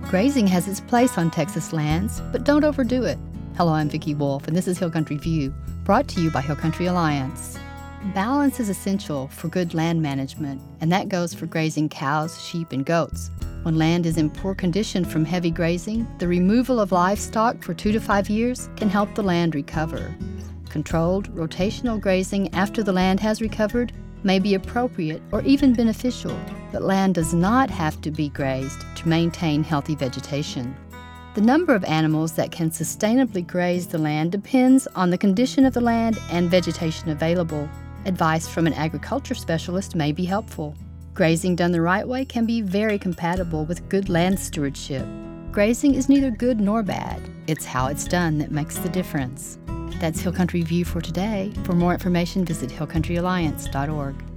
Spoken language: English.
Grazing has its place on Texas lands, but don't overdo it. Hello, I'm Vicki Wolf, and this is Hill Country View, brought to you by Hill Country Alliance. Balance is essential for good land management, and that goes for grazing cows, sheep, and goats. When land is in poor condition from heavy grazing, the removal of livestock for 2 to 5 years can help the land recover. Controlled, rotational grazing after the land has recovered may be appropriate or even beneficial, but land does not have to be grazed to maintain healthy vegetation. The number of animals that can sustainably graze the land depends on the condition of the land and vegetation available. Advice from an agriculture specialist may be helpful. Grazing done the right way can be very compatible with good land stewardship. Grazing is neither good nor bad. It's how it's done that makes the difference. That's Hill Country View for today. For more information, visit hillcountryalliance.org.